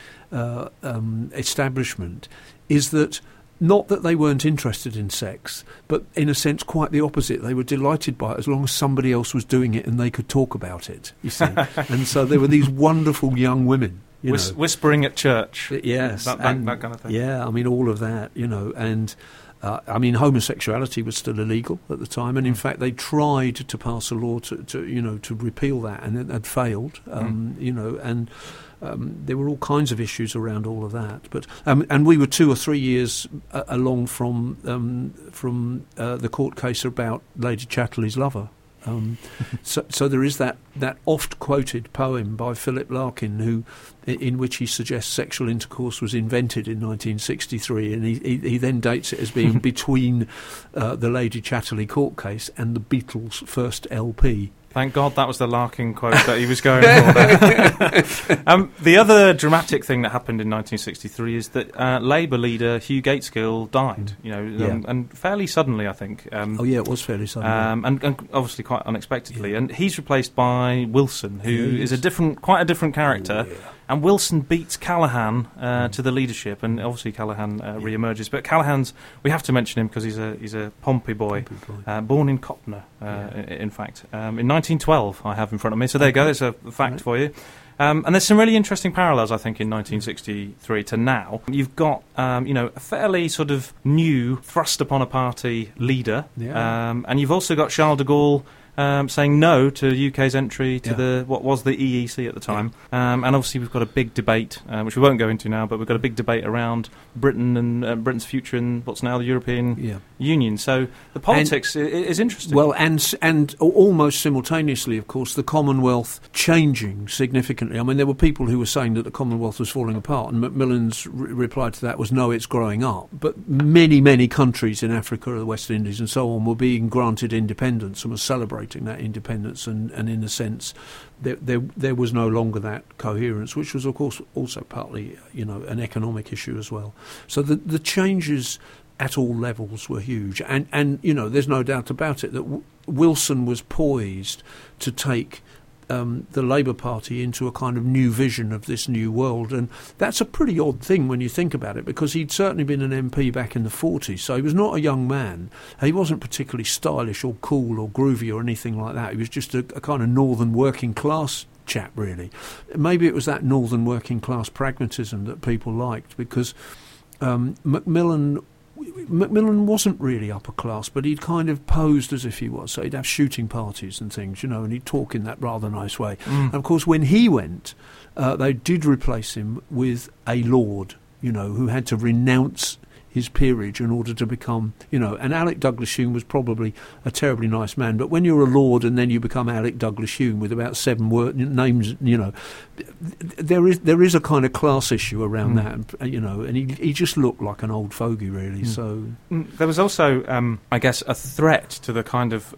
establishment is that not that they weren't interested in sex, but in a sense quite the opposite. They were delighted by it as long as somebody else was doing it and they could talk about it, you see. And so there were these wonderful young women whispering at church. Yes, that kind of thing. Yeah, I mean, all of that, and I mean, homosexuality was still illegal at the time, and in fact, they tried to pass a law to repeal that, and it had failed. And there were all kinds of issues around all of that. But and we were 2 or 3 years along from the court case about Lady Chatterley's lover. So there is that oft quoted poem by Philip Larkin, in which he suggests sexual intercourse was invented in 1963, and he then dates it as being between the Lady Chatterley court case and the Beatles' first LP. Thank God that was the Larkin quote that he was going for there. The other dramatic thing that happened in 1963 is that Labour leader Hugh Gaitskell died, and fairly suddenly, I think. It was fairly suddenly. And obviously quite unexpectedly. Yeah. And he's replaced by Wilson, who is quite a different character. Oh, yeah. And Wilson beats Callaghan to the leadership, and obviously Callaghan re-emerges. But Callaghan's, we have to mention him because he's a Pompey boy, born in Copner, in fact, in 1912. I have in front of me. So there you go. There's a fact for you. And there's some really interesting parallels, I think, in 1963 to now. You've got, a fairly sort of new, thrust-upon-a-party leader, and you've also got Charles de Gaulle saying no to UK's entry to what was the EEC at the time. And obviously we've got a big debate, which we won't go into now, but we've got a big debate around Britain and Britain's future in what's now the European Union. So the politics is interesting. Well, and almost simultaneously, of course, the Commonwealth changing significantly. I mean, there were people who were saying that the Commonwealth was falling apart, and Macmillan's reply to that was, no, it's growing up. But many, many countries in Africa or the West Indies and so on were being granted independence and were celebrating that independence, and in a sense there was no longer that coherence, which was of course also partly an economic issue as well. So the changes at all levels were huge, and there's no doubt about it that Wilson was poised to take the Labour Party into a kind of new vision of this new world. And that's a pretty odd thing when you think about it, because he'd certainly been an MP back in the 40s, so he was not a young man. He wasn't particularly stylish or cool or groovy or anything like that. He was just a kind of northern working class chap, really. Maybe it was that northern working class pragmatism that people liked, because Macmillan wasn't really upper class, but he'd kind of posed as if he was. So he'd have shooting parties and things, and he'd talk in that rather nice way. And of course, when he went, they did replace him with a lord, who had to renounce his peerage in order to become, and Alec Douglas Hume was probably a terribly nice man, but when you're a lord and then you become Alec Douglas Hume with about 7 names, there is a kind of class issue around that, and he just looked like an old fogey, really. So there was also, I guess, a threat to the kind of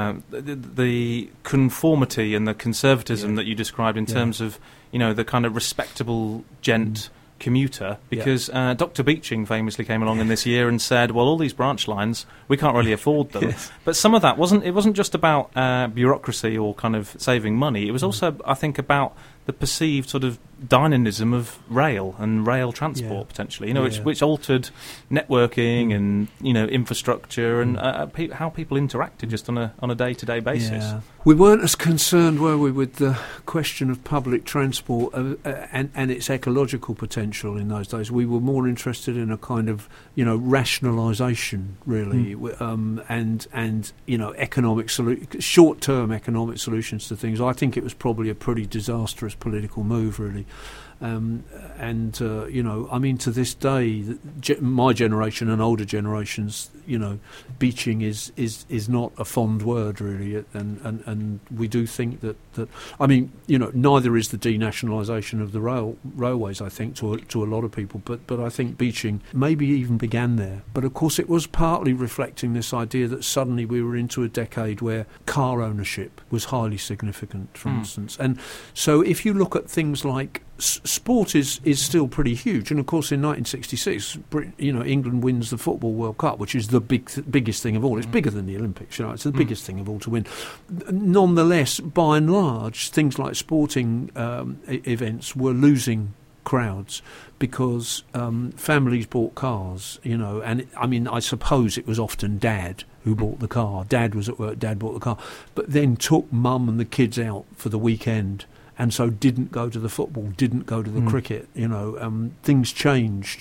the conformity and the conservatism that you described in terms of, the kind of respectable gent commuter, because Dr. Beeching famously came along in this year and said, well, all these branch lines, we can't really afford them. But some of that wasn't just about bureaucracy or kind of saving money. It was also, I think, about the perceived sort of dynamism of rail and rail transport, potentially, which altered networking and, infrastructure and how people interacted just on a day-to-day basis. Yeah. We weren't as concerned, were we, with the question of public transport and its ecological potential in those days. We were more interested in a kind of, rationalisation, really, and economic short-term economic solutions to things. I think it was probably a pretty disastrous political move, really. I mean, to this day, my generation and older generations, beaching is not a fond word, really, and we do think that I mean, neither is the denationalisation of the railways, I think, to a lot of people, but I think beaching maybe even began there. But of course, it was partly reflecting this idea that suddenly we were into a decade where car ownership was highly significant, for instance, and so if you look at things like sport is still pretty huge, and of course in 1966, England wins the Football World Cup, which is the biggest thing of all. It's bigger than the Olympics, it's the biggest thing of all to win. Nonetheless, by and large, things like sporting events were losing crowds because families bought cars, and I mean, I suppose it was often Dad who bought the car. Dad was at work, Dad bought the car, but then took Mum and the kids out for the weekend. and so didn't go to the football, didn't go to the cricket. Things changed,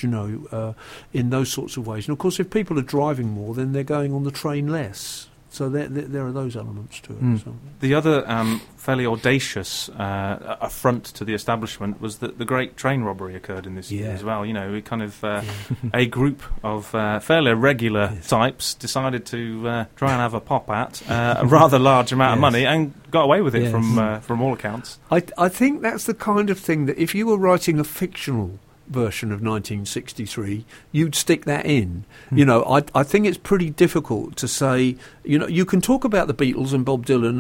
in those sorts of ways. And of course, if people are driving more, then they're going on the train less. So there are those elements to it. So. The other fairly audacious affront to the establishment was that the great train robbery occurred in this year as well. We kind of a group of fairly irregular types decided to try and have a pop at a rather large amount of money and got away with it from all accounts. I think that's the kind of thing that if you were writing a fictional version of 1963, you'd stick that in. I think it's pretty difficult to say. You can talk about the Beatles and Bob Dylan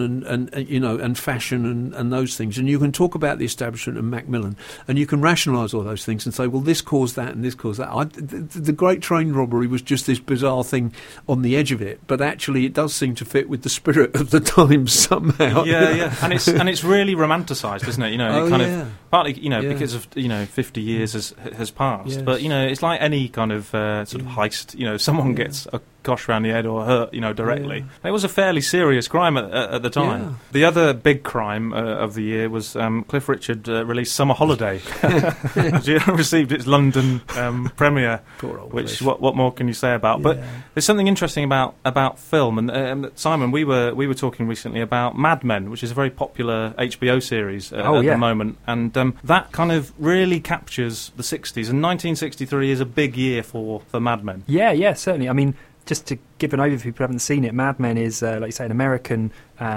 and fashion and those things, and you can talk about the establishment and Macmillan, and you can rationalise all those things and say, well, this caused that and this caused that. The Great Train Robbery was just this bizarre thing on the edge of it, but actually it does seem to fit with the spirit of the times somehow. Yeah, and it's really romanticised, isn't it? Partly because of 50 years has passed, but it's like any kind of sort of heist. Someone gets a cosh round the head or hurt, directly. It was a fairly serious crime at the time. Yeah. The other big crime of the year was Cliff Richard released Summer Holiday, which received its London premiere. Which what more can you say about? But there's something interesting about film, and Simon, we were talking recently about Mad Men, which is a very popular HBO series at the moment, and that kind of really captures the 60s, and 1963 is a big year for Mad Men. Yeah, certainly. I mean, just to give an overview, if people haven't seen it, Mad Men is, like you say, an American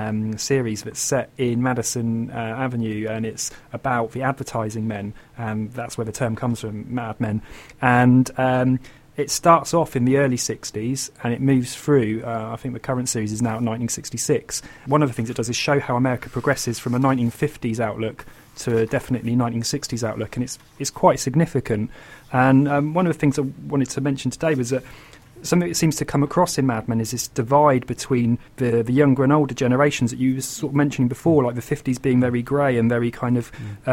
series that's set in Madison Avenue, and it's about the advertising men. That's where the term comes from, Mad Men. And it starts off in the early 60s, and it moves through. I think the current series is now 1966. One of the things it does is show how America progresses from a 1950s outlook to a definitely 1960s outlook, and it's quite significant. And one of the things I wanted to mention today was that something that seems to come across in Mad Men is this divide between the younger and older generations that you were sort of mentioning before, like the 50s being very grey and very kind of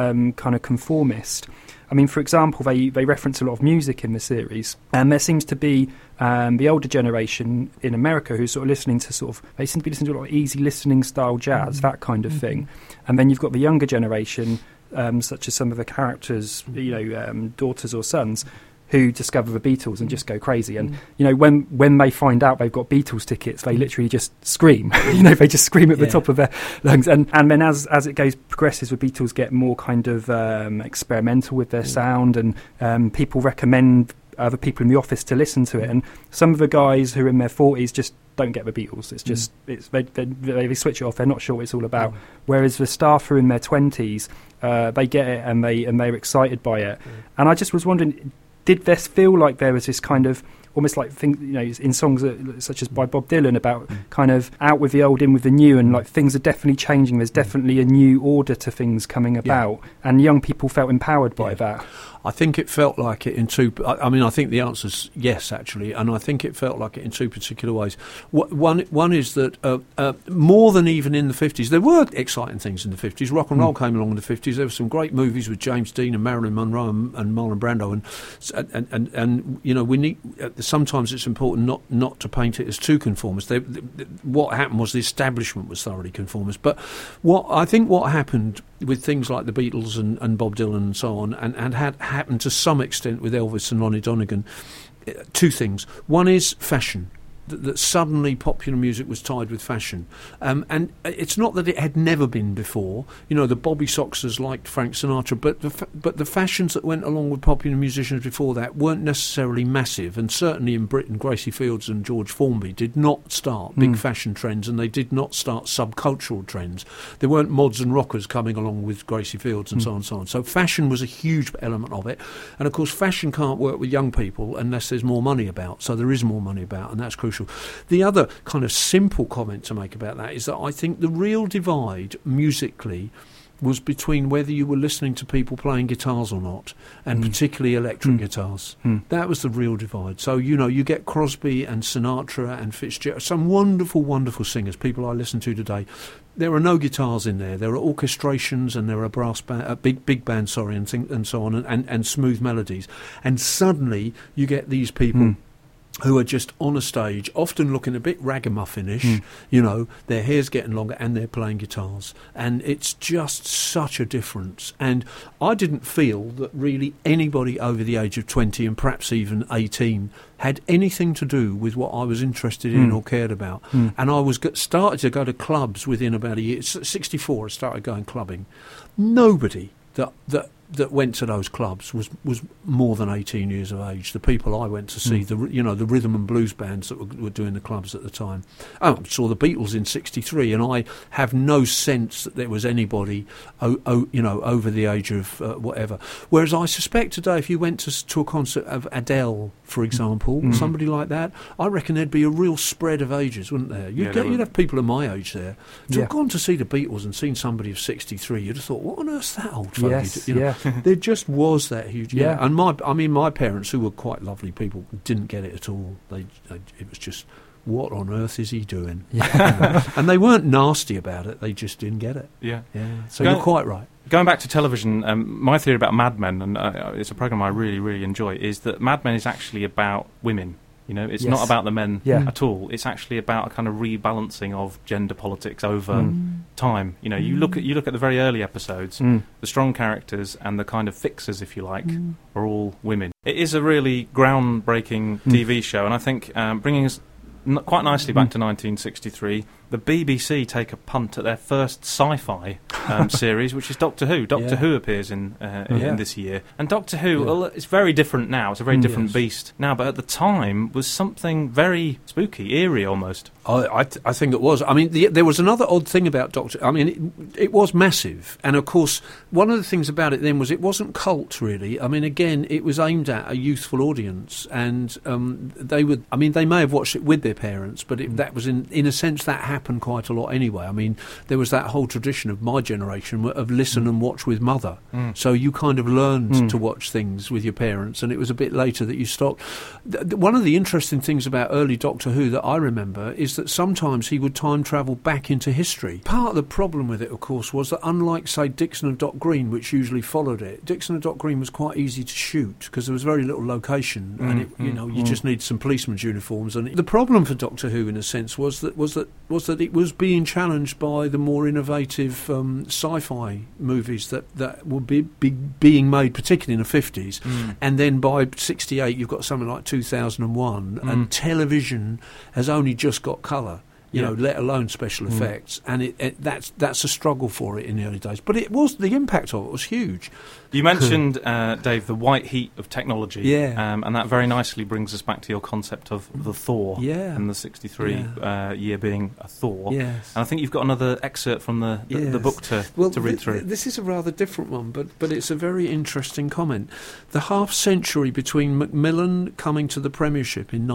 conformist. I mean, for example, they reference a lot of music in the series, and there seems to be the older generation in America who's sort of listening to they seem to be listening to a lot of easy listening style jazz, that kind of thing. And then you've got the younger generation, such as some of the characters, daughters or sons, who discover the Beatles and just go crazy. And, when they find out they've got Beatles tickets, they literally just scream. They just scream at the top of their lungs. And then as it progresses, the Beatles get more kind of experimental with their sound, and people recommend other people in the office to listen to it. And some of the guys who are in their 40s just don't get the Beatles. It's just they switch it off. They're not sure what it's all about. Whereas the staff who are in their 20s, they get it and they're excited by it. And I just was wondering, did this feel like there was this kind of almost like thing, in songs such as by Bob Dylan about kind of out with the old, in with the new, and like things are definitely changing. There's definitely a new order to things coming about, and young people felt empowered by that. I think it felt like it in two. I mean, I think the answer's yes, actually, and I think it felt like it in two particular ways. One is that more than even in the 50s, there were exciting things in the 50s. Rock and roll came along in the 50s. There were some great movies with James Dean and Marilyn Monroe and Marlon Brando, and we need. Sometimes it's important not to paint it as too conformist. What happened was the establishment was thoroughly conformist. But what happened with things like the Beatles and Bob Dylan and so on, and had happened to some extent with Elvis and Ronnie Donegan, two things. One is fashion. That suddenly popular music was tied with fashion. And it's not that it had never been before. The Bobby Soxers liked Frank Sinatra, but the fashions that went along with popular musicians before that weren't necessarily massive. And certainly in Britain, Gracie Fields and George Formby did not start big fashion trends, and they did not start subcultural trends. There weren't mods and rockers coming along with Gracie Fields and so on and so on. So fashion was a huge element of it. And of course, fashion can't work with young people unless there's more money about. So there is more money about, and that's crucial. The other kind of simple comment to make about that is that I think the real divide musically was between whether you were listening to people playing guitars or not, and particularly electric guitars. That was the real divide. So, you get Crosby and Sinatra and Fitzgerald, some wonderful, wonderful singers, people I listen to today. There are no guitars in there. There are orchestrations and there are brass band, big bands, and so on, and smooth melodies. And suddenly you get these people who are just on a stage, often looking a bit ragamuffinish, you know, their hair's getting longer and they're playing guitars. And it's just such a difference. And I didn't feel that really anybody over the age of 20 and perhaps even 18 had anything to do with what I was interested in or cared about. And I was started to go to clubs within about a year. 64, I started going clubbing. Nobody that went to those clubs was more than 18 years of age. The people I went to see, the rhythm and blues bands that were doing the clubs at the time. I saw the Beatles in 63, and I have no sense that there was anybody, over the age of whatever. Whereas I suspect today, if you went to a concert of Adele, for example, somebody like that, I reckon there'd be a real spread of ages, wouldn't there? You'd have people of my age there. To have gone to see the Beatles and seen somebody of 63, you'd have thought, what on earth's that old folk? Yes, There just was that huge... Yeah. And my parents, who were quite lovely people, didn't get it at all. It was just, what on earth is he doing? And they weren't nasty about it, they just didn't get it. Yeah. So you're quite right. Going back to television, my theory about Mad Men, and it's a programme I really, really enjoy, is that Mad Men is actually about women. You know, it's not about the men at all. It's actually about a kind of rebalancing of gender politics over time. You know, you look at the very early episodes, the strong characters and the kind of fixers, if you like, are all women. It is a really groundbreaking TV show, and I think bringing us quite nicely back to 1963, the BBC take a punt at their first sci-fi series, which is Doctor Who. Doctor Who appears in this year. And Doctor Who, well, it's very different now. It's a very different beast now, but at the time was something very spooky, eerie almost. I think it was. I mean, there was another odd thing about Doctor... I mean, it was massive. And, of course, one of the things about it then was it wasn't cult, really. I mean, again, it was aimed at a youthful audience. And they may have watched it with their parents, but that was, in a sense, that happened quite a lot anyway. I mean, there was that whole tradition of my generation of listen and watch with mother. So you kind of learned to watch things with your parents, and it was a bit later that you stopped. One of the interesting things about early Doctor Who that I remember is that sometimes he would time travel back into history. Part of the problem with it, of course, was that unlike, say, Dixon and Doc Green, which usually followed it, Dixon and Doc Green was quite easy to shoot because there was very little location, and you just needed some policemen's uniforms. And the problem for Doctor Who, in a sense, was that it was being challenged by the more innovative sci-fi movies that were being made, particularly in the 50s. And then by 68, you've got something like 2001, and television has only just got colour, let alone special effects. And that's a struggle for it in the early days. But the impact of it was huge. You mentioned, Dave, the white heat of technology, and that very nicely brings us back to your concept of the Thor, and the 63 year being a Thor. Yes. And I think you've got another excerpt from the book to read through. This is a rather different one, but it's a very interesting comment. The half-century between Macmillan coming to the Premiership in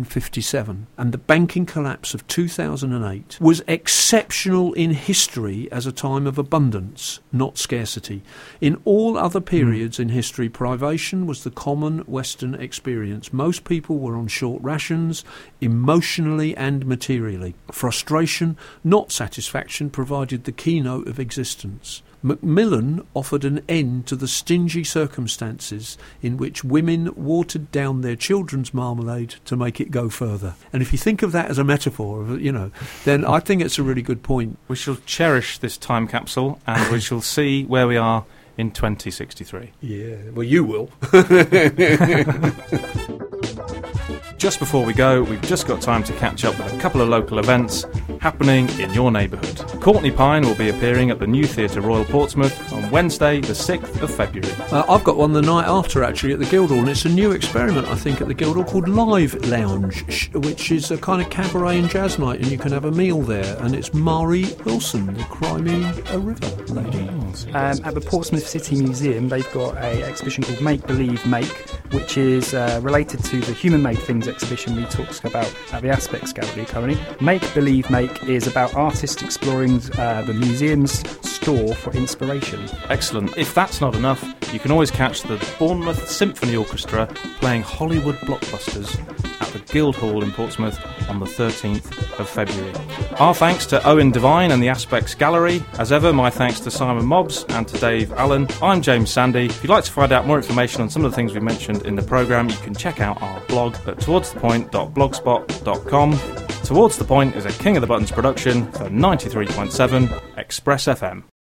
1957 and the banking collapse of 2008 was exceptional in history as a time of abundance, not scarcity. In all other periods in history, privation was the common Western experience. Most people were on short rations, emotionally and materially. Frustration, not satisfaction, provided the keynote of existence. Macmillan offered an end to the stingy circumstances in which women watered down their children's marmalade to make it go further. And if you think of that as a metaphor, then I think it's a really good point. We shall cherish this time capsule, and we shall see where we are in 2063. Yeah, well, you will. Just before we go, we've just got time to catch up with a couple of local events happening in your neighbourhood. Courtney Pine will be appearing at the New Theatre Royal Portsmouth on Wednesday, the 6th of February. I've got one the night after, actually, at the Guildhall, and it's a new experiment, I think, at the Guildhall called Live Lounge, which is a kind of cabaret and jazz night, and you can have a meal there, and it's Mari Wilson, the Crimea River lady. At the Portsmouth City Museum, they've got an exhibition called Make Believe Make, which is related to the human-made things exhibition we talked about at the Aspects Gallery currently. Make Believe Make is about artists exploring the museum's store for inspiration. Excellent. If that's not enough, you can always catch the Bournemouth Symphony Orchestra playing Hollywood blockbusters at the Guildhall in Portsmouth on the 13th of February. Our thanks to Owen Devine and the Aspects Gallery. As ever, my thanks to Simon Mobbs and to Dave Allen. I'm James Sandy. If you'd like to find out more information on some of the things we mentioned in the programme, you can check out our blog at towardsthepoint.blogspot.com. Towards the Point is a King of the Buttons production for 93.7 Express FM.